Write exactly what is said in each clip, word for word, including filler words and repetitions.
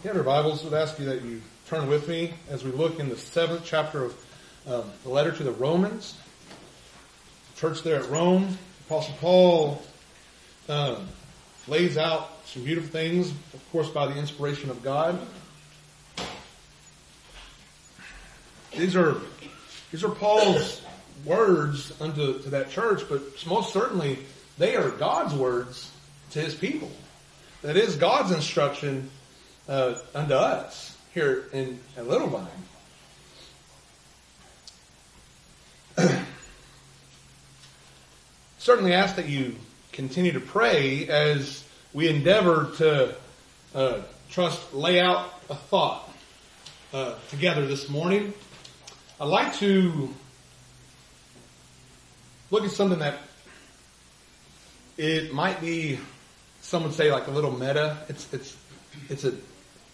If you have your Bibles, I would ask you that you turn with me as we look in the seventh chapter of um, the letter to the Romans. The church there at Rome, Apostle Paul um, lays out some beautiful things, of course, by the inspiration of God. These are these are Paul's words unto to that church, but most certainly they are God's words to His people. That is God's instruction uh, unto us here in at Little Vine. Certainly ask that you continue to pray as we endeavor to uh, trust lay out a thought uh, together this morning. I'd like to look at something that it might be, some would say, like a little meta. It's it's it's a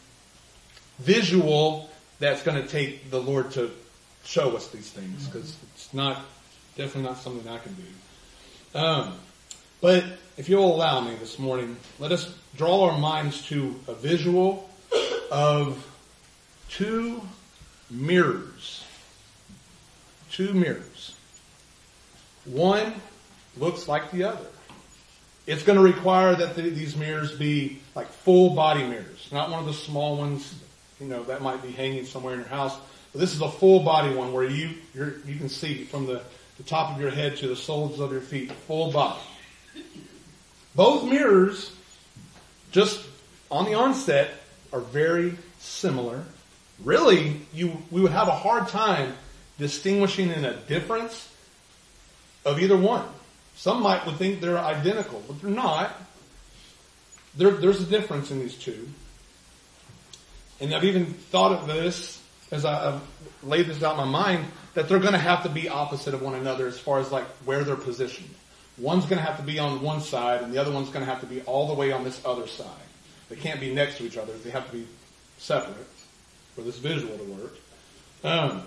visual that's going to take the Lord to show us these things, because it's not definitely not something I can do. Um, but if you'll allow me this morning, let us draw our minds to a visual of two mirrors. Two mirrors. One looks like the other. It's going to require that the, these mirrors be like full body mirrors, not one of the small ones, you know, that might be hanging somewhere in your house. But this is a full body one where you you're, you can see from the, the top of your head to the soles of your feet, full body. Both mirrors, just on the onset, are very similar. Really, you we would have a hard time distinguishing in a difference of either one. Some might would think they're identical, but they're not. There, there's a difference in these two. And I've even thought of this as I, I've laid this out in my mind, that they're going to have to be opposite of one another as far as like where they're positioned. One's going to have to be on one side, and the other one's going to have to be all the way on this other side. They can't be next to each other. They have to be separate for this visual to work. Um,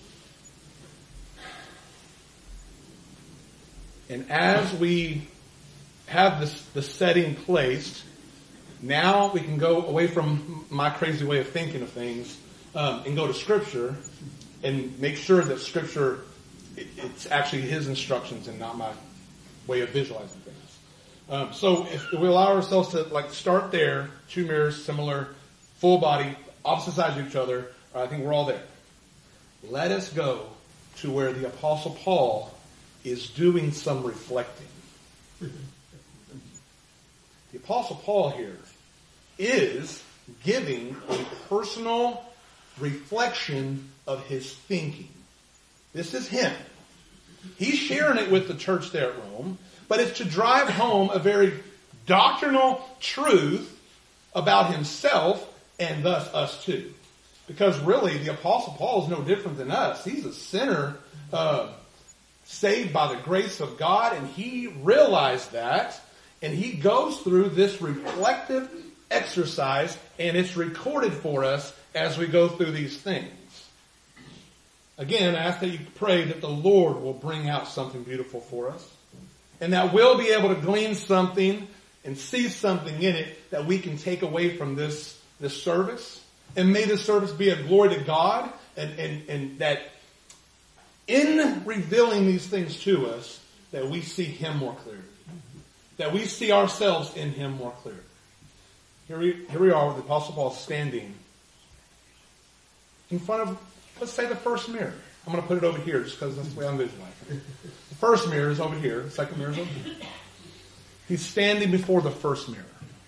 And as we have this, the setting placed, now we can go away from my crazy way of thinking of things um, and go to Scripture and make sure that Scripture, it, it's actually His instructions and not my way of visualizing things. Um, so if we allow ourselves to like start there, two mirrors, similar, full body, opposite sides of each other, I think we're all there. Let us go to where the Apostle Paul is doing some reflecting. The Apostle Paul here is giving a personal reflection of his thinking. This is him. He's sharing it with the church there at Rome, but it's to drive home a very doctrinal truth about himself and thus us too. Because really, the Apostle Paul is no different than us. He's a sinner, uh, saved by the grace of God, and he realized that, and he goes through this reflective exercise, and it's recorded for us as we go through these things. Again, I ask that you pray that the Lord will bring out something beautiful for us, and that we'll be able to glean something and see something in it that we can take away from this, this service. And may this service be a glory to God, and, and, and that in revealing these things to us, that we see Him more clearly. That we see ourselves in Him more clearly. Here we, here we are with the Apostle Paul standing in front of, let's say, the first mirror. I'm going to put it over here just because that's the way I'm visualizing it. The first mirror is over here. The second mirror is over here. He's standing before the first mirror.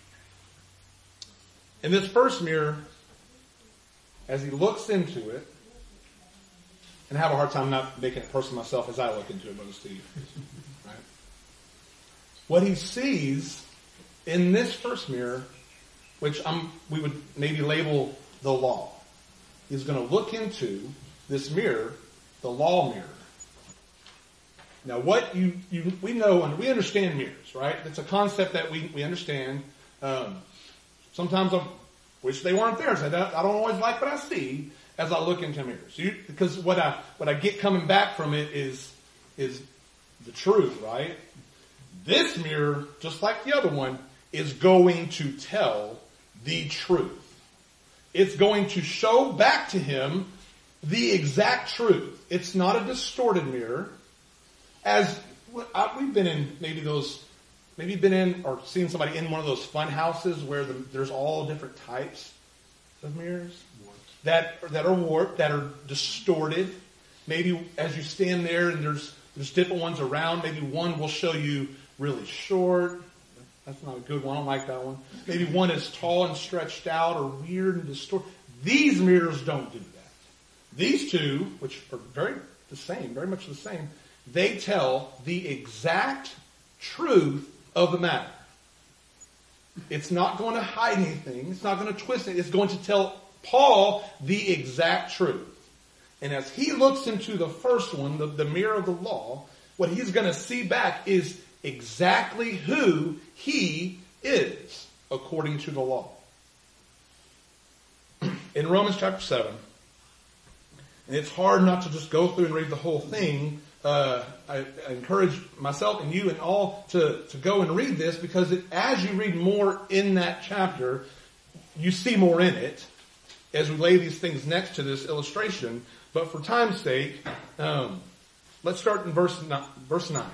In this first mirror, as he looks into it, and I have a hard time not making it personal myself as I look into it, Brother Steve. Right? What he sees in this first mirror, which I'm, we would maybe label the law, he's going to look into this mirror, the law mirror. Now, what you, you we know and we understand mirrors, right? It's a concept that we we understand. Um, sometimes I wish they weren't there. So I don't always like what I see as I look into mirrors. You, because what I, what I get coming back from it is, is the truth, right? This mirror, just like the other one, is going to tell the truth. it's going to show back to him the exact truth. It's not a distorted mirror. As we've been in maybe those, maybe been in or seen somebody in one of those fun houses where the, there's all different types of mirrors that, that are warped, that are distorted. Maybe as you stand there and there's, there's different ones around, maybe one will show you really short. That's not a good one. I don't like that one. Maybe one is tall and stretched out or weird and distorted. These mirrors don't do that. These two, which are very the same, very much the same, they tell the exact truth of the matter. It's not going to hide anything. It's not going to twist it. It's going to tell Paul the exact truth. And as he looks into the first one, the, the mirror of the law, what he's going to see back is exactly who he is according to the law. In Romans chapter seven, and it's hard not to just go through and read the whole thing. Uh, I, I encourage myself and you and all to, to go and read this because it, as you read more in that chapter, you see more in it as we lay these things next to this illustration. But for time's sake, um, let's start in verse verse nine.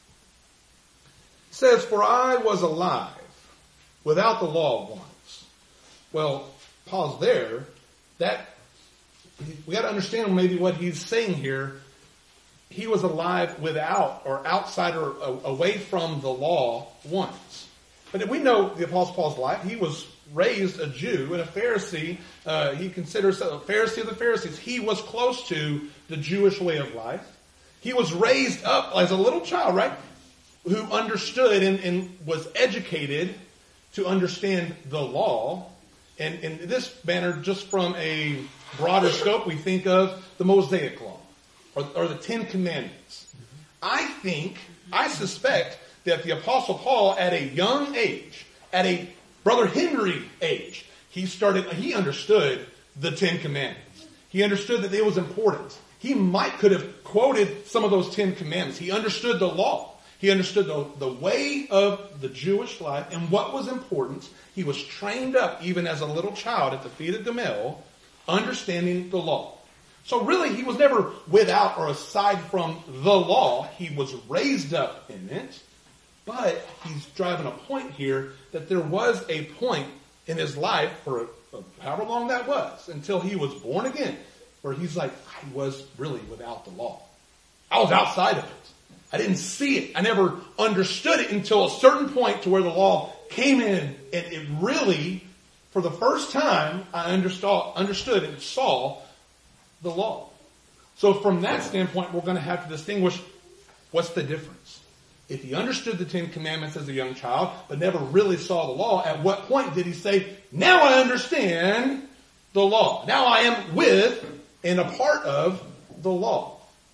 It says, "For I was alive without the law once." Well, pause there. That we got to understand maybe what he's saying here. He was alive without or outside or away from the law once. But we know the Apostle Paul's life. He was raised a Jew and a Pharisee. Uh, he considers a Pharisee of the Pharisees. He was close to the Jewish way of life. He was raised up as a little child, right? Who understood and, and was educated to understand the law. And in this manner, just from a broader scope, we think of the Mosaic Law or, or the Ten Commandments. I think, I suspect that the Apostle Paul at a young age, at a Brother Henry age, he started, he understood the Ten Commandments. He understood that it was important. He might could have quoted some of those Ten Commandments. He understood the law. He understood the, the way of the Jewish life and what was important. He was trained up even as a little child at the feet of Gamaliel, understanding the law. So really, he was never without or aside from the law. He was raised up in it. But he's driving a point here that there was a point in his life for however long that was until he was born again where he's like, I was really without the law. I was outside of it. I didn't see it. I never understood it until a certain point to where the law came in and it really, for the first time, I understood, understood and saw the law. So from that standpoint, we're going to have to distinguish what's the difference. If he understood the Ten Commandments as a young child, but never really saw the law, at what point did he say, now I understand the law. Now I am with and a part of the law.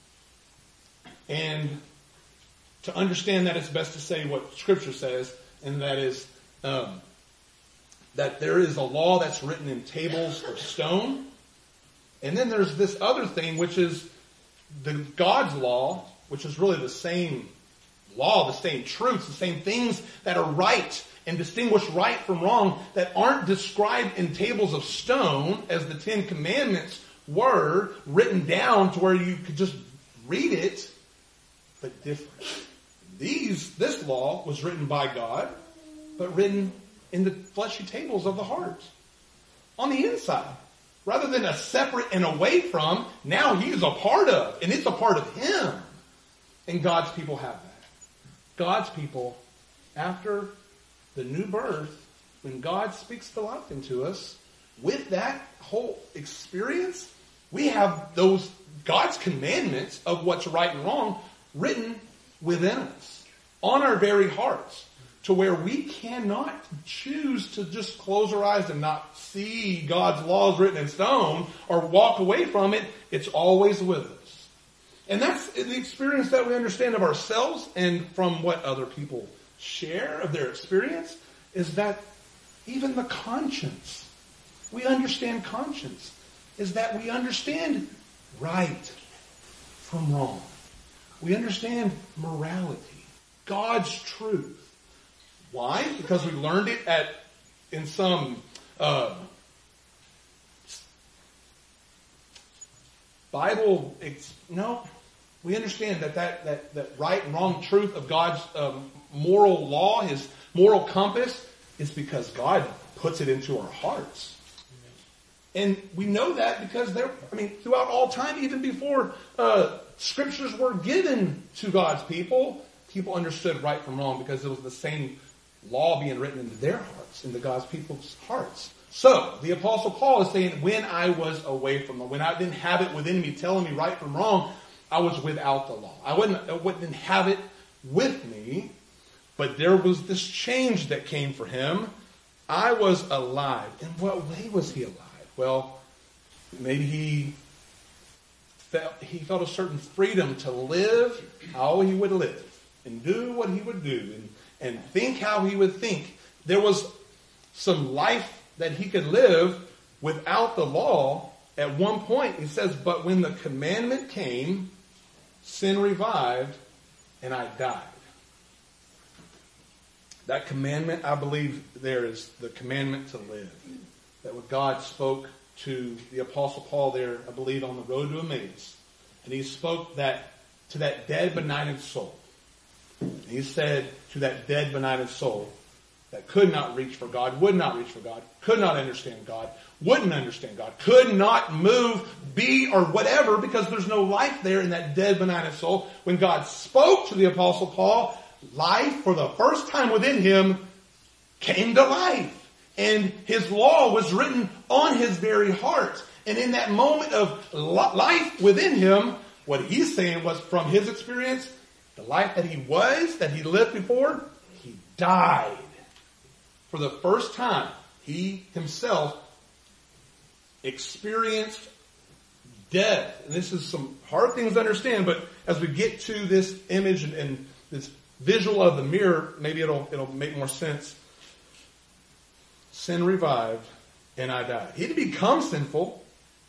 And to understand that, it's best to say what Scripture says, and that is um, that there is a law that's written in tables of stone. And then there's this other thing, which is the God's law, which is really the same law, the same truths, the same things that are right and distinguish right from wrong that aren't described in tables of stone as the Ten Commandments were, written down to where you could just read it, but different. These, this law was written by God, but written in the fleshy tables of the heart. On the inside. Rather than a separate and away from, now he's a part of, and it's a part of him. And God's people have that. God's people, after the new birth, when God speaks the life into us, with that whole experience, we have those God's commandments of what's right and wrong written within us, on our very hearts, to where we cannot choose to just close our eyes and not see God's laws written in stone or walk away from it. It's always with us. And that's the experience that we understand of ourselves and from what other people share of their experience, is that even the conscience, we understand conscience, is that we understand right from wrong. We understand morality, God's truth. Why? Because we learned it at in some uh, Bible, it's, no, we understand that that, that, that right and wrong truth of God's um, moral law, his moral compass, is because God puts it into our hearts. And we know that because there, I mean, throughout all time, even before uh, scriptures were given to God's people, people understood right from wrong because it was the same law being written into their hearts, into God's people's hearts. So, the Apostle Paul is saying, when I was away from them, when I didn't have it within me telling me right from wrong, I was without the law. I wouldn't, I wouldn't have it with me, but there was this change that came for him. I was alive. In what way was he alive? Well, maybe he felt, he felt a certain freedom to live how he would live and do what he would do and, and think how he would think. There was some life that he could live without the law. At one point, he says, but when the commandment came, sin revived and I died. That commandment, I believe there is the commandment to live. That what God spoke to the Apostle Paul there, I believe, on the road to Emmaus. And he spoke that to that dead, benighted soul. And he said to that dead, benighted soul that could not reach for God, would not reach for God, could not understand God, wouldn't understand God, could not move, be, or whatever, because there's no life there in that dead, benighted soul. When God spoke to the Apostle Paul, life for the first time within him came to life. And his law was written on his very heart. And in that moment of life within him, what he's saying was from his experience, the life that he was, that he lived before, he died. For the first time, he himself experienced death. And this is some hard things to understand, but as we get to this image and, and this visual of the mirror, maybe it'll, it'll make more sense. Sin revived, and I died. He didn't become sinful.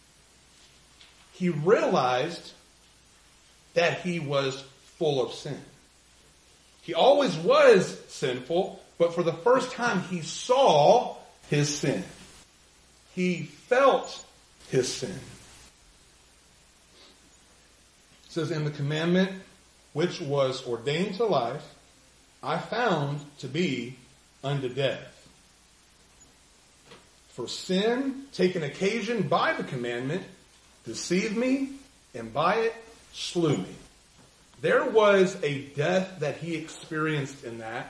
He realized that he was full of sin. He always was sinful, but for the first time he saw his sin. He felt his sin. It says, in the commandment which was ordained to life, I found to be unto death. For sin, taken occasion by the commandment, deceived me, and by it slew me. There was a death that he experienced in that.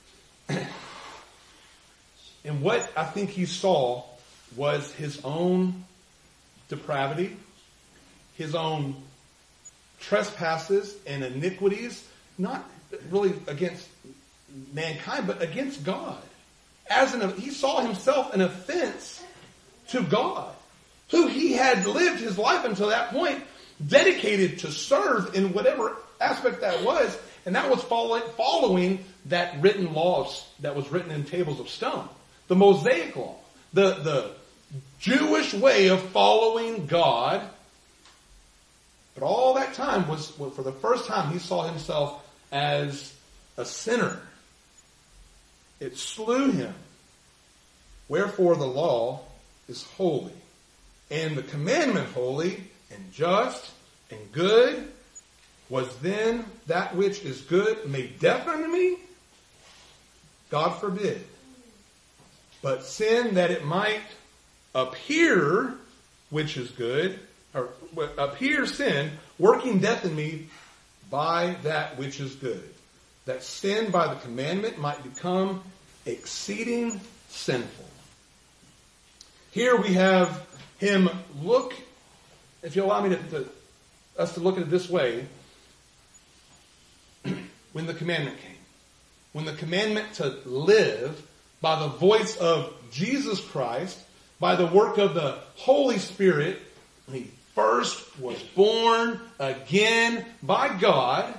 And what I think he saw was his own depravity, his own trespasses and iniquities, not really against mankind, but against God. As an, he saw himself an offense to God, who he had lived his life until that point dedicated to serve in whatever aspect that was, and that was following, following that written laws that was written in tables of stone, the Mosaic law, the, the Jewish way of following God. But all that time was, for the first time, he saw himself as a sinner. It slew him. Wherefore the law is holy, and the commandment holy and just and good. Was then that which is good made death unto me? God forbid. But sin, that it might appear which is good, or appear sin, working death in me by that which is good. That sin by the commandment might become exceeding sinful. Here we have him look, if you allow me to, to us to look at it this way, when the commandment came. When the commandment to live by the voice of Jesus Christ, by the work of the Holy Spirit, when he first was born again by God,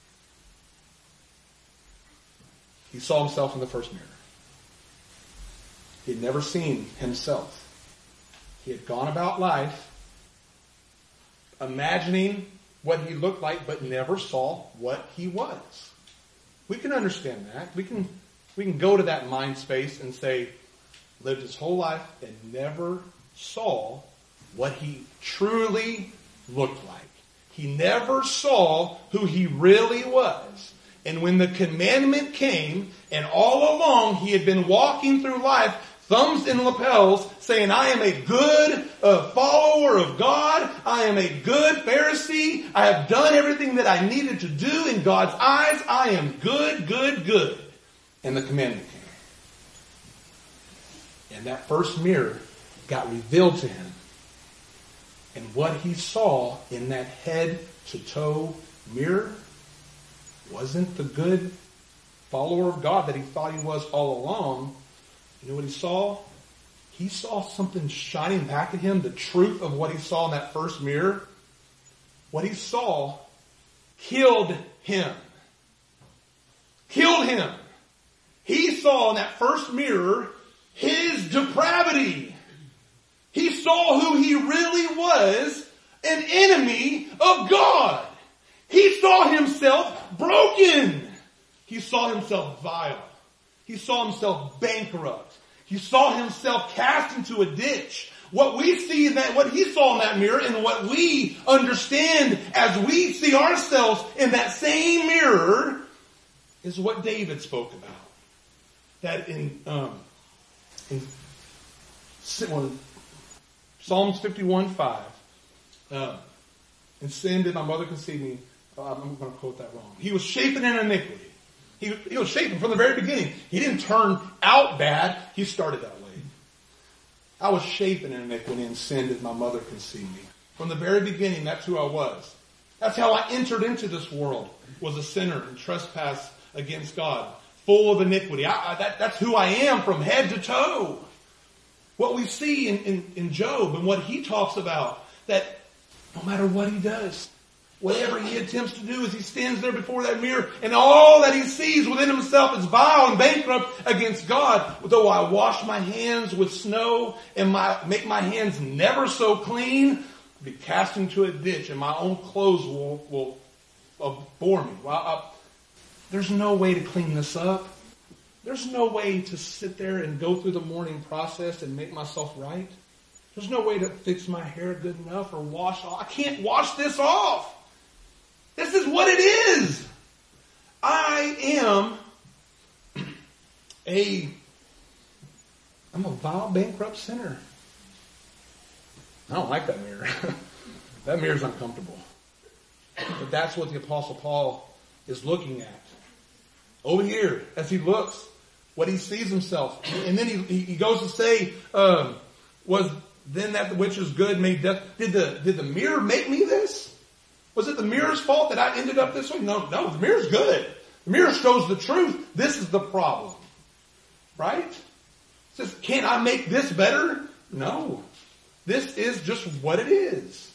he saw himself in the first mirror. He had never seen himself. He had gone about life imagining what he looked like, but never saw what he was. We can understand that. We can, we can go to that mind space and say, lived his whole life and never saw what he truly looked like. He never saw who he really was. And when the commandment came, and all along he had been walking through life, thumbs in lapels, saying, I am a good uh, follower of God. I am a good Pharisee. I have done everything that I needed to do in God's eyes. I am good, good, good. And the commandment came. And that first mirror got revealed to him. And what he saw in that head-to-toe mirror wasn't the good follower of God that he thought he was all along. You know what he saw? He saw something shining back at him, the truth of what he saw in that first mirror. What he saw killed him. Killed him. He saw in that first mirror his depravity. He saw who he really was, an enemy of God. He saw himself broken. He saw himself vile. He saw himself bankrupt. He saw himself cast into a ditch. What we see in that, what he saw in that mirror, and what we understand as we see ourselves in that same mirror, is what David spoke about. That in, um, in Psalms fifty-one five, uh, in sin did my mother conceive me. Uh, I'm going to quote that wrong. He was shapen in iniquity. He, he was shapen from the very beginning. He didn't turn out bad. He started that way. I was shapen in iniquity, and sin did my mother conceive me. From the very beginning, that's who I was. That's how I entered into this world, was a sinner and trespassed against God, full of iniquity. I, I, that, that's who I am from head to toe. What we see in, in, in Job and what he talks about, that no matter what he does, whatever he attempts to do, as he stands there before that mirror, and all that he sees within himself is vile and bankrupt against God. Though I wash my hands with snow and my, make my hands never so clean, I'll be cast into a ditch, and my own clothes will, will abhor me. Well, I, there's no way to clean this up. There's no way to sit there and go through the morning process and make myself right. There's no way to fix my hair good enough or wash off. I can't wash this off. This is what it is. I am a, I'm a vile, bankrupt sinner. I don't like that mirror. That mirror's uncomfortable. But that's what the Apostle Paul is looking at. Over here, as he looks, what he sees himself. And then he, he goes to say, um, was then that which is good made death. Did the, did the mirror make me this? Was it the mirror's fault that I ended up this way? No, no, the mirror's good. The mirror shows the truth. This is the problem. Right? It says, can I make this better? No. This is just what it is.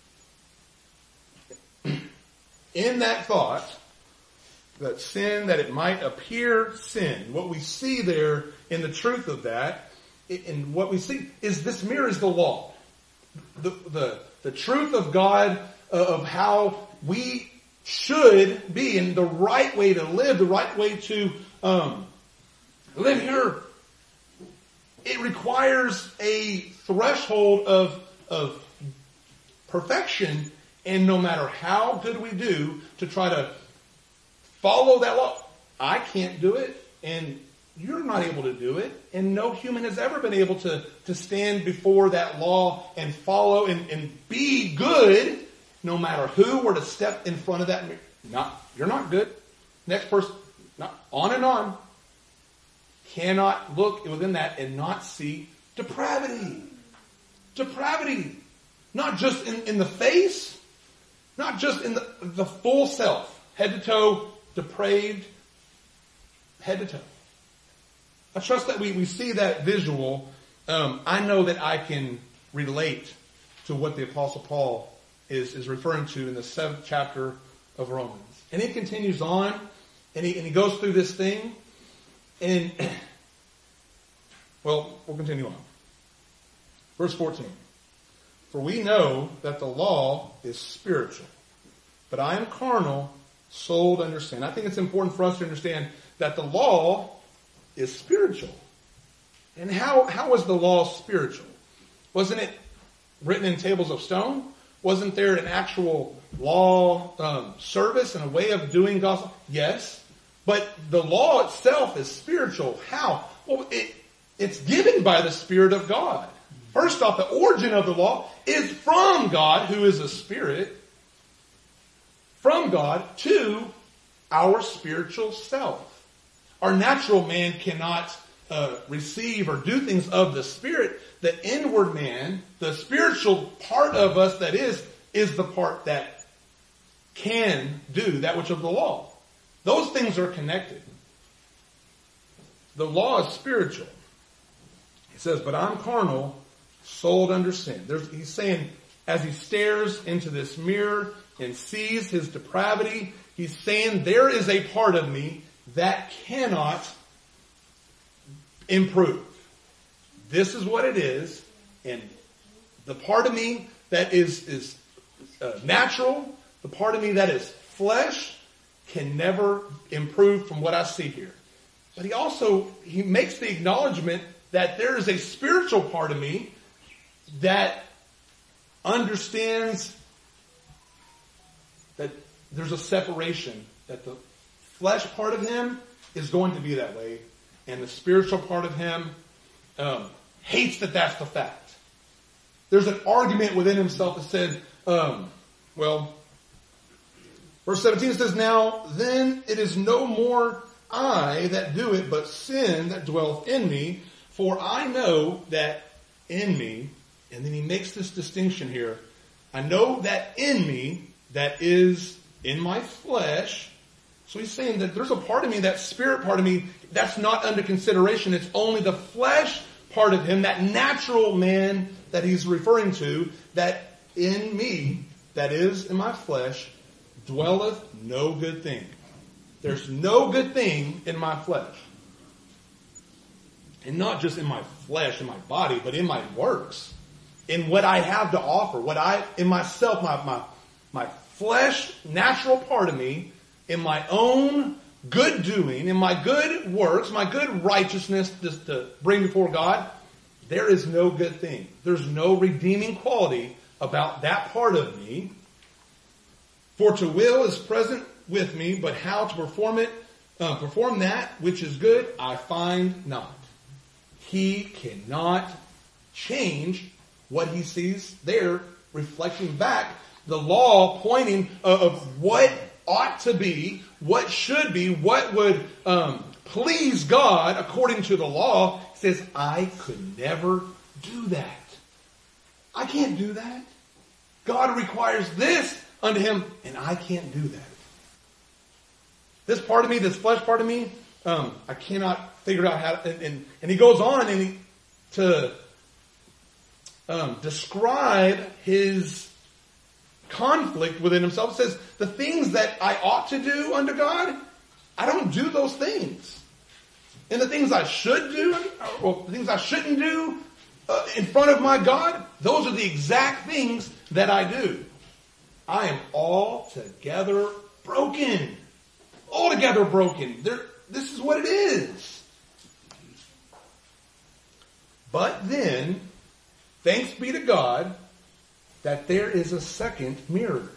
In that thought, that sin, that it might appear sin, what we see there in the truth of that, and what we see is this mirror is the law. The, the, the truth of God, uh, of how we should be, and the right way to live, the right way to um, live here. It requires a threshold of, of perfection, and no matter how good we do to try to follow that law, I can't do it, and you're not able to do it, and no human has ever been able to, to stand before that law and follow and, and be good, no matter who were to step in front of that mirror. Not, you're not good. Next person, not, on and on. Cannot look within that and not see depravity. Depravity. Not just in, in the face, not just in the, the full self, head to toe, depraved, head to toe. I trust that we, we see that visual. Um, I know that I can relate to what the Apostle Paul is, is referring to in the seventh chapter of Romans. And it continues on, and he, and he goes through this thing, and, well, we'll continue on. Verse fourteen. For we know that the law is spiritual, but I am carnal, sold under sin. I think it's important for us to understand that the law is spiritual. And how, how was the law spiritual? Wasn't it written in tables of stone? Wasn't there an actual law um, service and a way of doing gospel? Yes. But the law itself is spiritual. How? Well, it, it's given by the Spirit of God. First off, the origin of the law is from God, who is a spirit, from God to our spiritual self. Our natural man cannot uh, receive or do things of the Spirit. The inward man, the spiritual part of us that is, is the part that can do that which of the law. Those things are connected. The law is spiritual. He says, but I'm carnal, sold under sin. There's, he's saying, as he stares into this mirror and sees his depravity, he's saying there is a part of me that cannot improve. This is what it is, and the part of me that is, is uh, natural, the part of me that is flesh, can never improve from what I see here. But he also, he makes the acknowledgement that there is a spiritual part of me that understands that there's a separation, that the flesh part of him is going to be that way, and the spiritual part of him um, hates that that's the fact. There's an argument within himself that said, um, well, verse seventeen says, now then it is no more I that do it, but sin that dwelleth in me. For I know that in me, and then he makes this distinction here, I know that in me, that is in my flesh. So he's saying that there's a part of me, that spirit part of me, that's not under consideration. It's only the flesh part of him, that natural man that he's referring to, that in me, that is in my flesh, dwelleth no good thing. There's no good thing in my flesh. And not just in my flesh, in my body, but in my works. In what I have to offer. What I, in myself, my, my, my flesh, natural part of me, in my own good doing, in my good works, my good righteousness to, to bring before God, there is no good thing. There's no redeeming quality about that part of me. For to will is present with me, but how to perform it, uh, perform that which is good, I find not. He cannot change what he sees there, reflecting back the law, pointing uh, of what ought to be, what should be, what would um, please God according to the law. He says, I could never do that. I can't do that. God requires this unto him, and I can't do that. This part of me, this flesh part of me, um, I cannot figure out how to, and, and, and he goes on and he, to um, describe his conflict within himself. It says, the things that I ought to do unto God, I don't do those things. And the things I should do, or the things I shouldn't do uh, in front of my God, those are the exact things that I do. I am altogether broken. Altogether broken. There, this is what it is. But then, thanks be to God that there is a second mirror.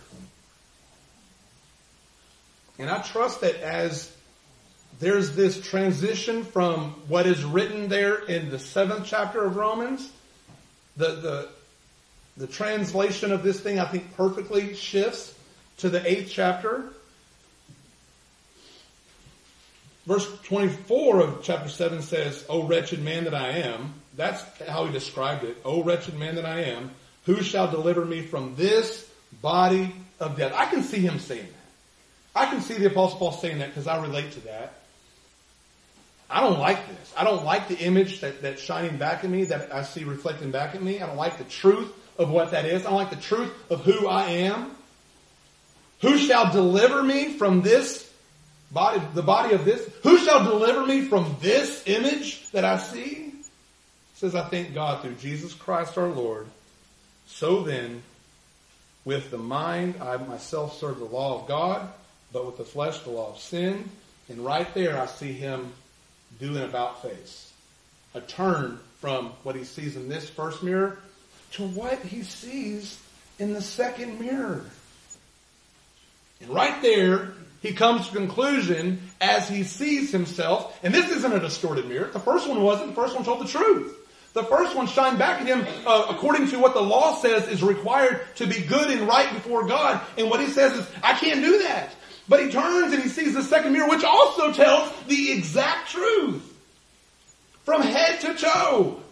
And I trust that as there's this transition from what is written there in the seventh chapter of Romans, the, the, the translation of this thing, I think, perfectly shifts to the eighth chapter. Verse twenty-four of chapter seven says, O wretched man that I am. That's how he described it. O wretched man that I am, who shall deliver me from this body of death? I can see him saying that. I can see the Apostle Paul saying that because I relate to that. I don't like this. I don't like the image that, that's shining back at me, that I see reflecting back at me. I don't like the truth of what that is. I don't like the truth of who I am. Who shall deliver me from this body, the body of this? Who shall deliver me from this image that I see? It says, I thank God through Jesus Christ our Lord. So then, with the mind, I myself serve the law of God, but with the flesh, the law of sin. And right there, I see him do an about face. A turn from what he sees in this first mirror to what he sees in the second mirror. And right there, he comes to conclusion as he sees himself. And this isn't a distorted mirror. The first one wasn't. The first one told the truth. The first one shined back at him uh, according to what the law says is required to be good and right before God. And what he says is, I can't do that. But he turns and he sees the second mirror, which also tells the exact truth. From head to toe.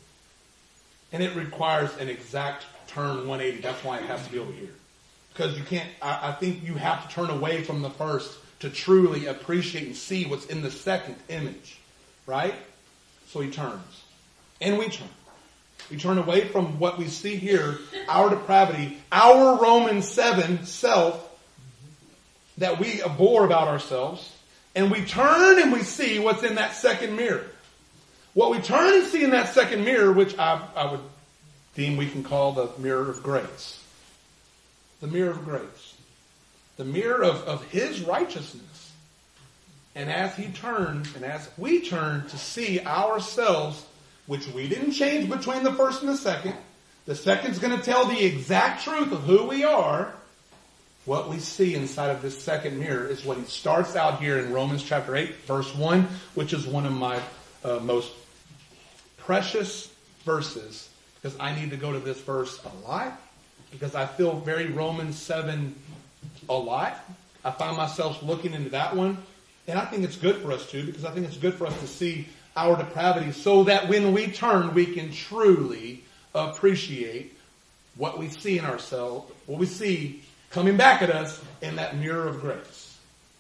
And it requires an exact turn one eighty. That's why it has to be over here. Because you can't, I, I think you have to turn away from the first to truly appreciate and see what's in the second image. Right? So he turns. And we turn. We turn away from what we see here, our depravity, our Romans seven self that we abhor about ourselves. And we turn and we see what's in that second mirror. What we turn and see in that second mirror, which I, I would deem we can call the mirror of grace. The mirror of grace. The mirror of, of his righteousness. And as he turns and as we turn to see ourselves, which we didn't change between the first and the second, the second's going to tell the exact truth of who we are. What we see inside of this second mirror is what he starts out here in Romans chapter eight, verse one, which is one of my uh, most precious verses, because I need to go to this verse a lot, because I feel very Romans seven a lot. I find myself looking into that one, and I think it's good for us too, because I think it's good for us to see our depravity so that when we turn, we can truly appreciate what we see in ourselves, what we see coming back at us in that mirror of grace.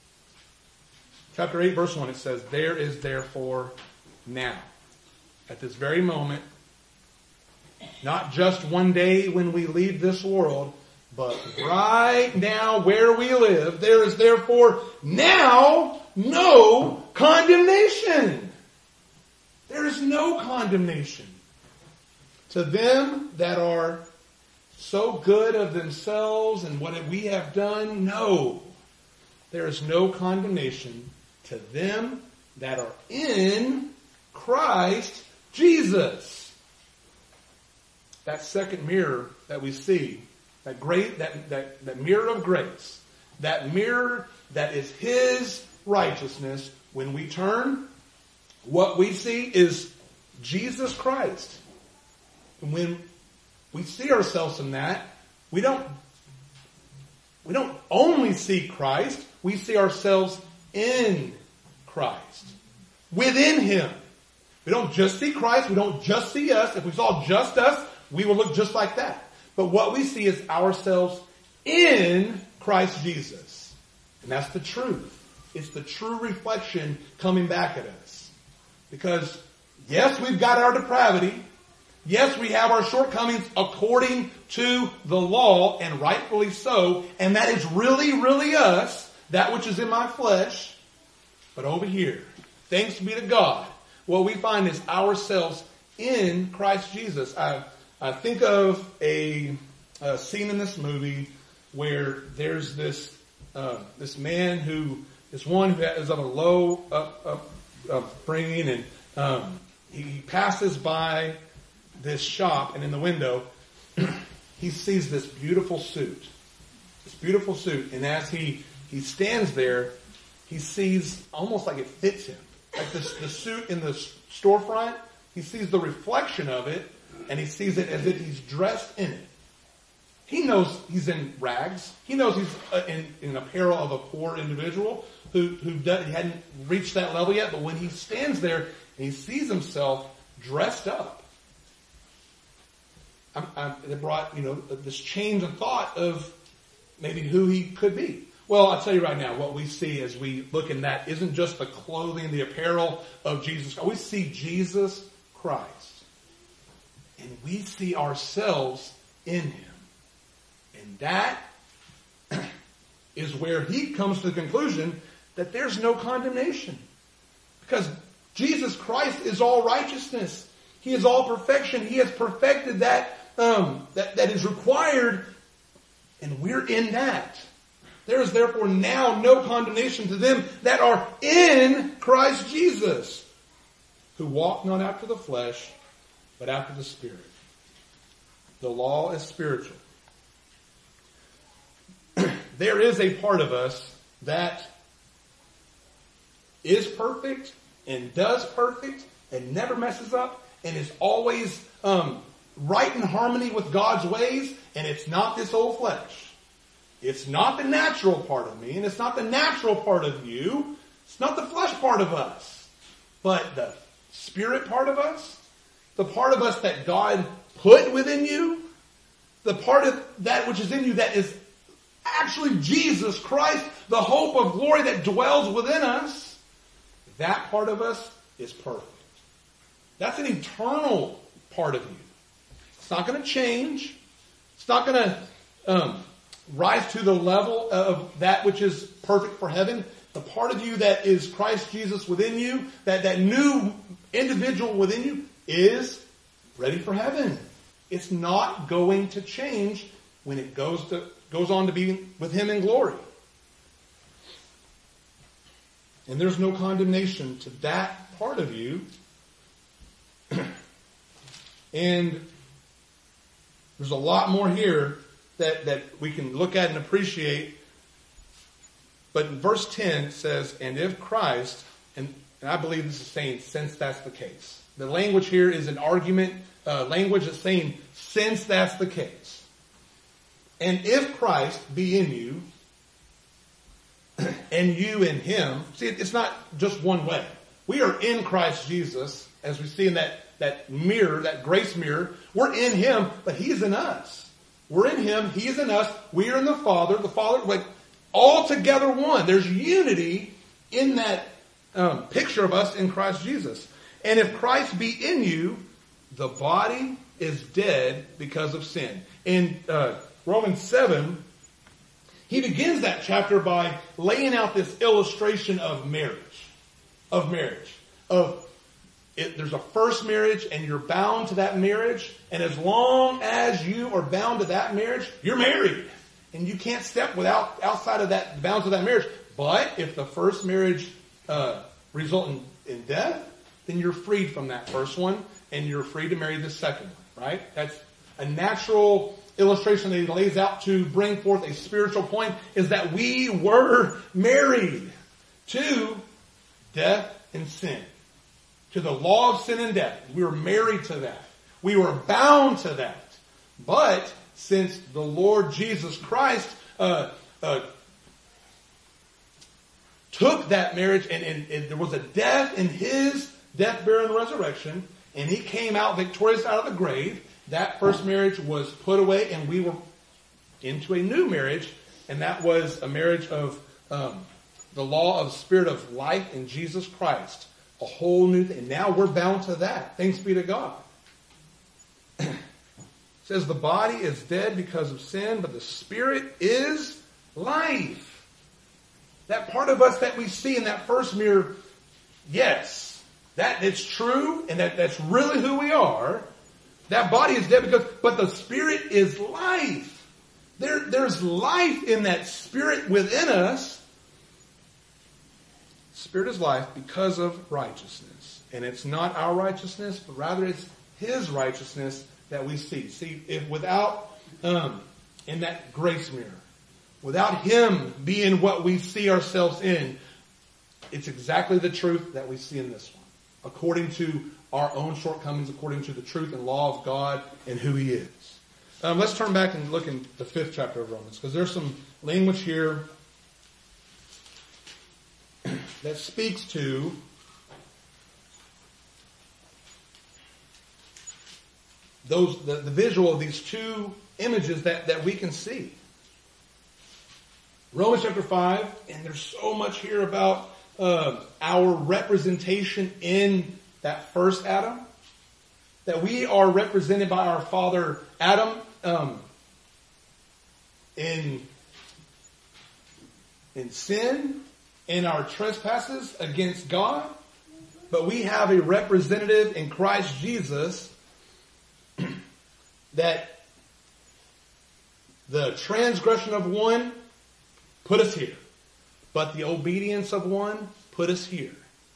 Chapter eight, verse one, it says, there is therefore now, at this very moment, not just one day when we leave this world, but right now where we live, there is therefore now no condemnation. There is no condemnation to them that are so good of themselves and what we have done. No, there is no condemnation to them that are in Christ Jesus. That second mirror that we see, that great, that, that, that mirror of grace, that mirror that is his righteousness, when we turn, what we see is Jesus Christ. And when we see ourselves in that, we don't, we don't only see Christ, we see ourselves in Christ. Within him. We don't just see Christ, we don't just see us. If we saw just us, we will look just like that. But what we see is ourselves in Christ Jesus. And that's the truth. It's the true reflection coming back at us. Because, yes, we've got our depravity. Yes, we have our shortcomings according to the law, and rightfully so. And that is really, really us, that which is in my flesh. But over here, thanks be to God, what we find is ourselves in Christ Jesus. I, I think of a, a scene in this movie where there's this uh, this man who is one who is of a low up, up, upbringing, and um, he passes by this shop, and in the window he sees this beautiful suit, this beautiful suit, and as he he stands there, he sees almost like it fits him, like this the suit in the storefront. He sees the reflection of it, and he sees it as if he's dressed in it. He knows he's in rags. He knows he's in, in apparel of a poor individual who who does, hadn't reached that level yet. But when he stands there and he sees himself dressed up, I'm, I'm, it brought you know this change of thought of maybe who he could be. Well, I'll tell you right now, what we see as we look in that isn't just the clothing, the apparel of Jesus. We see Jesus Christ, and we see ourselves in him. And that is where he comes to the conclusion that there's no condemnation. Because Jesus Christ is all righteousness. He is all perfection. He has perfected that, um, that, that is required, and we're in that. There is therefore now no condemnation to them that are in Christ Jesus, who walk not after the flesh, but after the Spirit. The law is spiritual. there is a part of us that is perfect and does perfect and never messes up and is always um, right in harmony with God's ways, and it's not this old flesh. It's not the natural part of me, and it's not the natural part of you. It's not the flesh part of us, but the spirit part of us, the part of us that God put within you, the part of that which is in you that is actually Jesus Christ, the hope of glory that dwells within us, that part of us is perfect. That's an eternal part of you. It's not going to change. It's not going to um, rise to the level of that which is perfect for heaven. The part of you that is Christ Jesus within you, that, that new individual within you, is ready for heaven. It's not going to change when it goes to goes on to be with Him in glory. And there's no condemnation to that part of you. And there's a lot more here that, that we can look at and appreciate. But in verse ten it says, and if Christ, and, and I believe this is saying since that's the case. The language here is an argument, uh, language that's saying since that's the case. And if Christ be in you, and you in Him, see, it's not just one way. We are in Christ Jesus, as we see in that, that mirror, that grace mirror. We're in Him, but He's in us. We're in Him, He is in us, we are in the Father, the Father, like, all together one. There's unity in that um, picture of us in Christ Jesus. And if Christ be in you, the body is dead because of sin. In uh, Romans seven, he begins that chapter by laying out this illustration of marriage. Of marriage. Of it, there's a first marriage and you're bound to that marriage. And as long as you are bound to that marriage, you're married. And you can't step without outside of that bounds of that marriage. But if the first marriage uh, result in, in death, then you're freed from that first one and you're free to marry the second one, right? That's a natural illustration that he lays out to bring forth a spiritual point, is that we were married to death and sin. To the law of sin and death. We were married to that. We were bound to that. But since the Lord Jesus Christ uh, uh, took that marriage and, and, and there was a death in His death, burial, and resurrection, and He came out victorious out of the grave, that first marriage was put away and we were into a new marriage, and that was a marriage of um, the law of spirit of life in Jesus Christ. A whole new thing. And now we're bound to that. Thanks be to God. It says the body is dead because of sin, but the spirit is life. That part of us that we see in that first mirror, yes, that it's true and that, that's really who we are. That body is dead because, but the spirit is life. There, there's life in that spirit within us. Spirit is life because of righteousness. And it's not our righteousness, but rather it's His righteousness that we see. See, if without, um, in that grace mirror, without Him being what we see ourselves in, it's exactly the truth that we see in this one. According to our own shortcomings, according to the truth and law of God and who He is. Um, let's turn back and look in the fifth chapter of Romans, because there's some language here that speaks to those the, the visual of these two images that, that we can see. Romans chapter five, and there's so much here about uh, our representation in that first Adam, that we are represented by our father Adam um, in in sin, in our trespasses against God, but we have a representative in Christ Jesus that the transgression of one put us here, but the obedience of one put us here.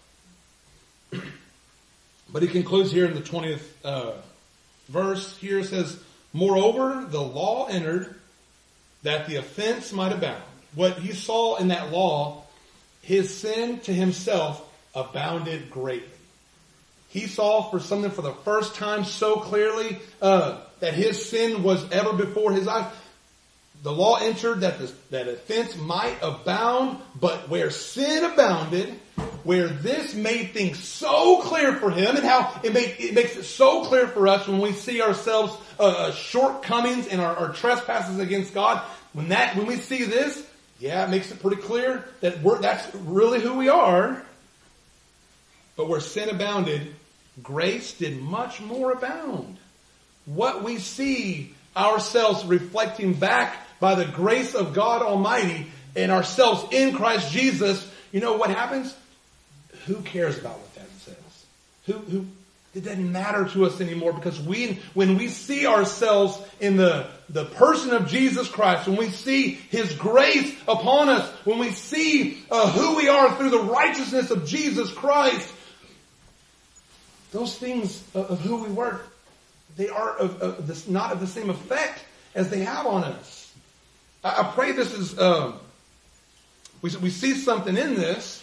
But he concludes here in the twentieth uh, verse. Here it says, moreover, the law entered that the offense might abound. what he saw in that law, his sin to himself abounded greatly. He saw for something for the first time so clearly uh, that his sin was ever before his eyes. The law entered that the, that offense might abound, but where sin abounded, where this made things so clear for him, and how it, make, it makes it so clear for us when we see ourselves uh, shortcomings and our, our trespasses against God. When that when we see this, yeah, it makes it pretty clear that we're, that's really who we are. But where sin abounded, grace did much more abound. What we see ourselves reflecting back by the grace of God Almighty and ourselves in Christ Jesus, you know what happens? Who cares about what that says? Who, who, it doesn't matter to us anymore, because we, when we see ourselves in the, the person of Jesus Christ, when we see His grace upon us, when we see uh, who we are through the righteousness of Jesus Christ, those things of, of who we were, they are of, of this, not of the same effect as they have on us. I, I pray this is, um, we, we see something in this.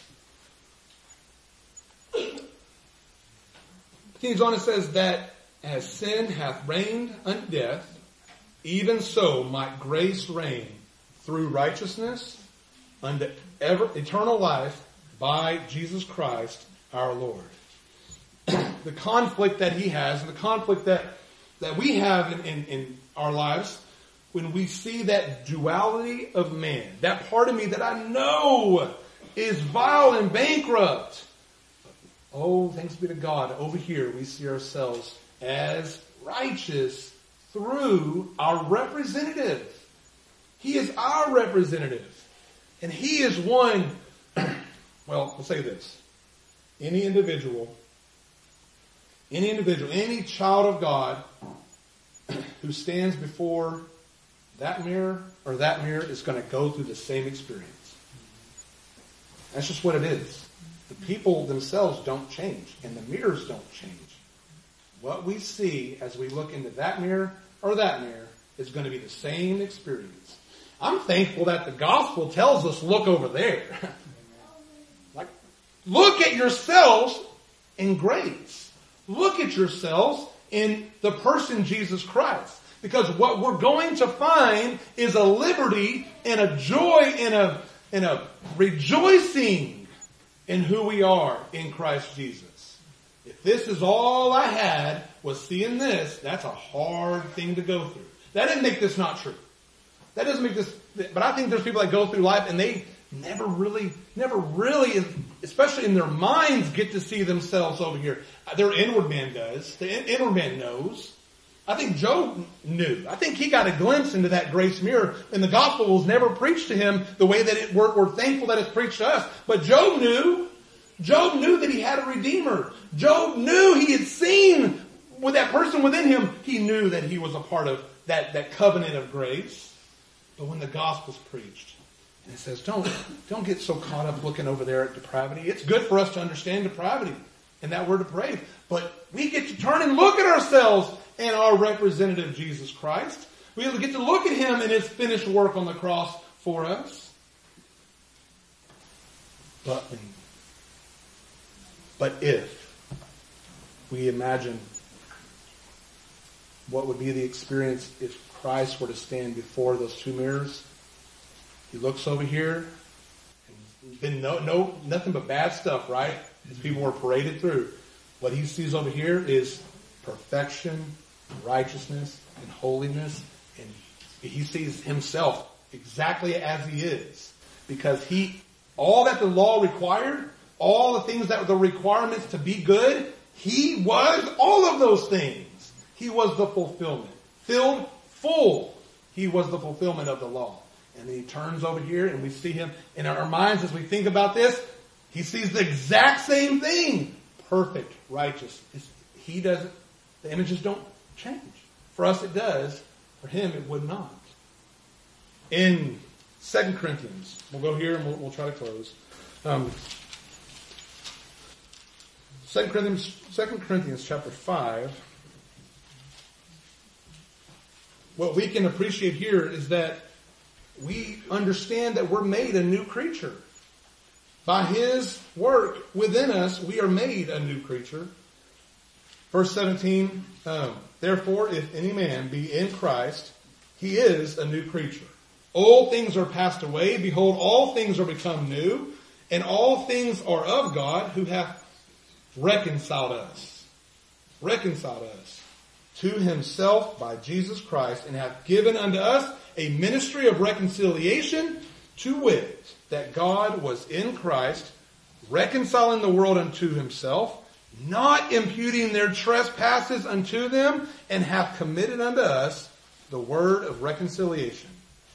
Continues on and says that as sin hath reigned unto death, even so might grace reign through righteousness unto ever, eternal life by Jesus Christ our Lord. The conflict that he has, and the conflict that, that we have in, in, in our lives, when we see that duality of man, that part of me that I know is vile and bankrupt. Oh, thanks be to God, over here we see ourselves as righteous through our representative. He is our representative. And he is one, well, I'll say this. Any individual, any individual, any child of God who stands before that mirror or that mirror is going to go through the same experience. That's just what it is. The people themselves don't change, and the mirrors don't change. What we see as we look into that mirror or that mirror is going to be the same experience. I'm thankful that the gospel tells us, look over there. Like, look at yourselves in grace. Look at yourselves in the person Jesus Christ. Because what we're going to find is a liberty and a joy and a, and a rejoicing in who we are in Christ Jesus. If this is all I had was seeing this, that's a hard thing to go through. That doesn't make this not true. That doesn't make this, but I think there's people that go through life and they never really, never really, especially in their minds, get to see themselves over here. Their inward man does. The inward man knows. I think Job knew. I think he got a glimpse into that grace mirror, and the gospel was never preached to him the way that it, we're, we're thankful that it's preached to us. But Job knew. Job knew that he had a redeemer. Job knew he had seen with that person within him. He knew that he was a part of that, that covenant of grace. But when the gospel's preached, and it says, don't, don't get so caught up looking over there at depravity. It's good for us to understand depravity and that we're depraved. But we get to turn and look at ourselves and our representative, Jesus Christ. We get to look at Him and His finished work on the cross for us. But, but if we imagine what would be the experience if Christ were to stand before those two mirrors, He looks over here, and been no, no, nothing but bad stuff, right? As people were paraded through. What He sees over here is perfection, righteousness, and holiness, and He sees Himself exactly as He is. Because He, all that the law required, all the things that were the requirements to be good, He was all of those things. He was the fulfillment. Filled full. He was the fulfillment of the law. And then He turns over here and we see Him in our minds as we think about this. He sees the exact same thing. Perfect, righteous. He doesn't, the images don't change. For us it does. For Him it would not. In Second Corinthians, we'll go here and we'll, we'll try to close. Um, Second Corinthians, Second Corinthians chapter five. What we can appreciate here is that we understand that we're made a new creature. By his work within us, we are made a new creature. Verse seventeen, um, therefore, if any man be in Christ, he is a new creature. Old things are passed away. Behold, all things are become new. And all things are of God, who hath reconciled us. Reconciled us to himself by Jesus Christ, and hath given unto us a ministry of reconciliation, to wit, that God was in Christ, reconciling the world unto himself, not imputing their trespasses unto them, and hath committed unto us the word of reconciliation.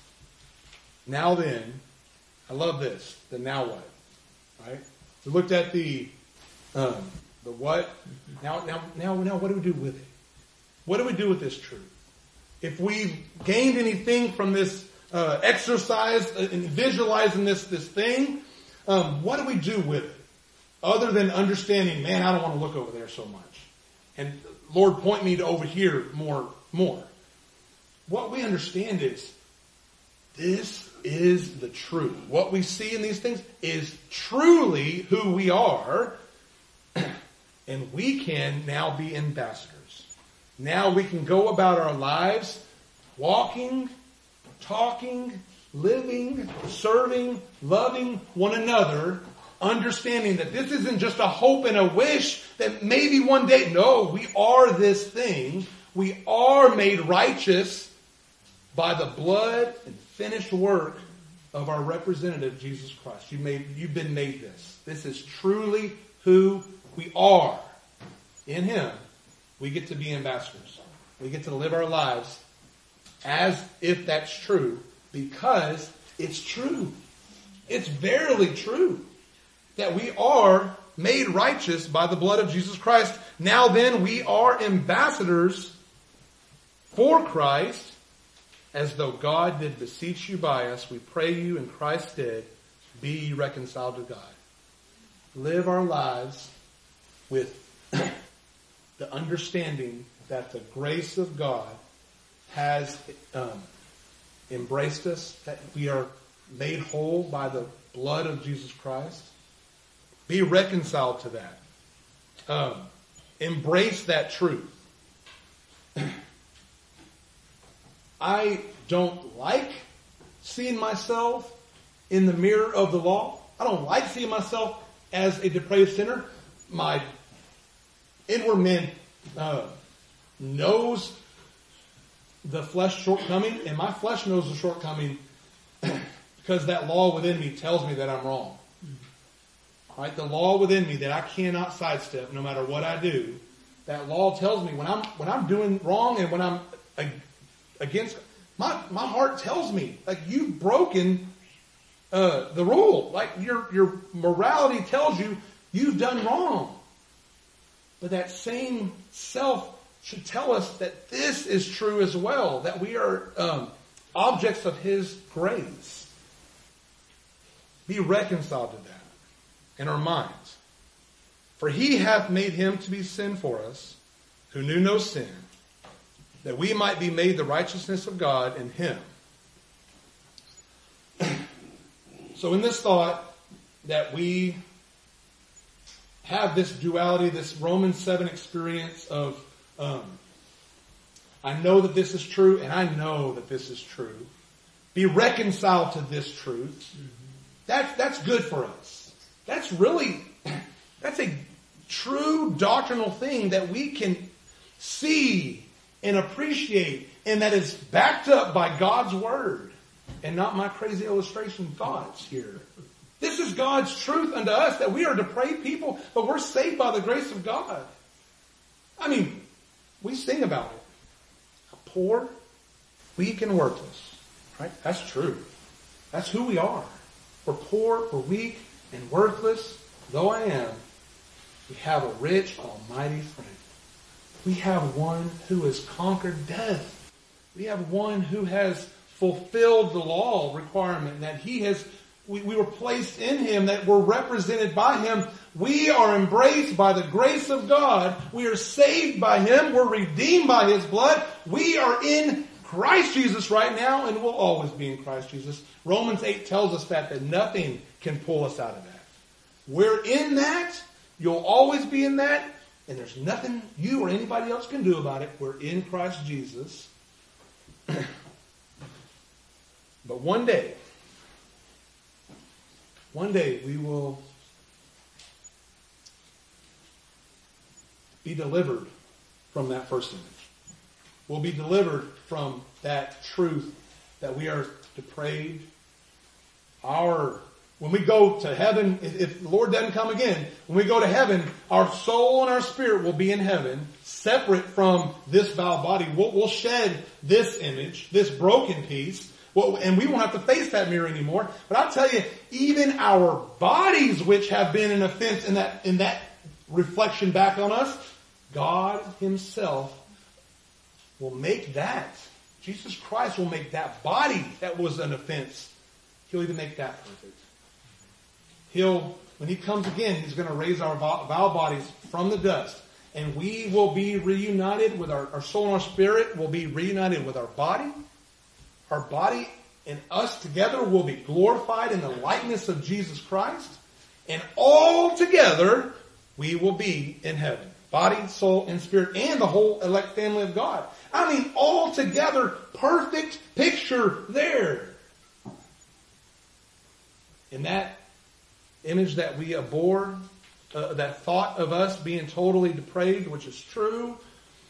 Now then, I love this, the now what, right? We looked at the, um, the what, now, now, now, now what do we do with it? What do we do with this truth? If we've gained anything from this uh, exercise and visualizing this, this thing, um, what do we do with it? Other than understanding, man, I don't want to look over there so much. And Lord, point me to over here more, more. What we understand is, this is the truth. What we see in these things is truly who we are. And we can now be ambassadors. Now we can go about our lives walking, talking, living, serving, loving one another, understanding that this isn't just a hope and a wish that maybe one day, no, we are this thing. We are made righteous by the blood and finished work of our representative, Jesus Christ. You made, you've been made this. This is truly who we are. In him, we get to be ambassadors. We get to live our lives as if that's true, because it's true. It's verily true that we are made righteous by the blood of Jesus Christ. Now then, we are ambassadors for Christ, as though God did beseech you by us. We pray you in Christ's stead, be ye reconciled to God. Live our lives with the understanding that the grace of God has um, embraced us, that we are made whole by the blood of Jesus Christ. Be reconciled to that. Um, embrace that truth. I don't like seeing myself in the mirror of the law. I don't like seeing myself as a depraved sinner. My inward man uh, knows the flesh shortcoming, and my flesh knows the shortcoming because that law within me tells me that I'm wrong. All right, the law within me that I cannot sidestep no matter what I do. That law tells me when I'm when I'm doing wrong and when I'm against, my my heart tells me like you've broken uh, the rule. Like your your morality tells you you've done wrong. But that same self should tell us that this is true as well, that we are um, objects of his grace. Be reconciled to that in our minds. For he hath made him to be sin for us, who knew no sin, that we might be made the righteousness of God in him. So in this thought that we have this duality, this Romans seven experience of, um, I know that this is true, and I know that this is true. Be reconciled to this truth. Mm-hmm. That's, that's good for us. That's really, that's a true doctrinal thing that we can see and appreciate, and that is backed up by God's word and not my crazy illustration thoughts here. This is God's truth unto us, that we are depraved people, but we're saved by the grace of God. I mean, we sing about it. Poor, weak, and worthless. Right? That's true. That's who we are. We're poor, we're weak, and worthless. Though I am, we have a rich, almighty friend. We have one who has conquered death. We have one who has fulfilled the law requirement, that he has We, we were placed in him, that we're represented by him. We are embraced by the grace of God. We are saved by him. We're redeemed by his blood. We are in Christ Jesus right now and will always be in Christ Jesus. Romans eight tells us that, that nothing can pull us out of that. We're in that. You'll always be in that. And there's nothing you or anybody else can do about it. We're in Christ Jesus. But one day, one day we will be delivered from that first image. We'll be delivered from that truth that we are depraved. Our, when we go to heaven, if, if the Lord doesn't come again, when we go to heaven, our soul and our spirit will be in heaven, separate from this foul body. We'll, we'll shed this image, this broken piece, well, and we won't have to face that mirror anymore. But I'll tell you, even our bodies, which have been an offense in that, in that reflection back on us, God himself will make that. Jesus Christ will make that body that was an offense. He'll even make that perfect. He'll, when he comes again, he's going to raise our vile bodies from the dust. And we will be reunited with our, our soul and our spirit will be reunited with our body. Our body and us together will be glorified in the likeness of Jesus Christ. And all together, we will be in heaven. Body, soul, and spirit, and the whole elect family of God. I mean, all together, perfect picture there. And that image that we abhor, uh, that thought of us being totally depraved, which is true,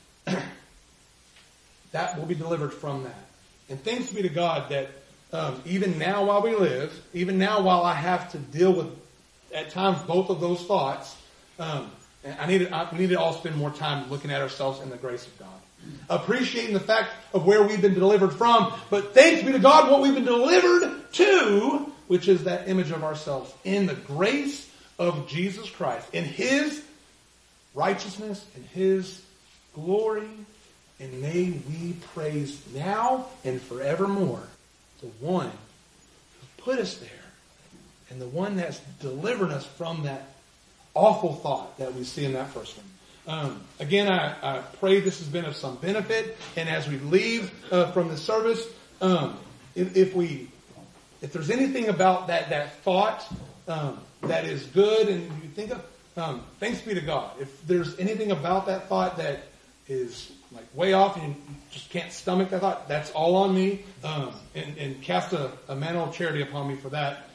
that will be delivered from that. And thanks be to God that um, even now while we live, even now while I have to deal with, at times, both of those thoughts, um, I need, to, I need to all spend more time looking at ourselves in the grace of God. Appreciating the fact of where we've been delivered from, but thanks be to God what we've been delivered to, which is that image of ourselves in the grace of Jesus Christ, in his righteousness, in his glory, and may we praise now and forevermore the one who put us there and the one that's delivered us from that awful thought that we see in that first one. Um, again, I, I pray this has been of some benefit. And as we leave uh, from the service, um, if, if we, if there's anything about that that thought um, that is good, and you think of, um, thanks be to God. If there's anything about that thought that is like way off and you just can't stomach that thought, that's all on me. Um, and, and cast a, a mantle of charity upon me for that.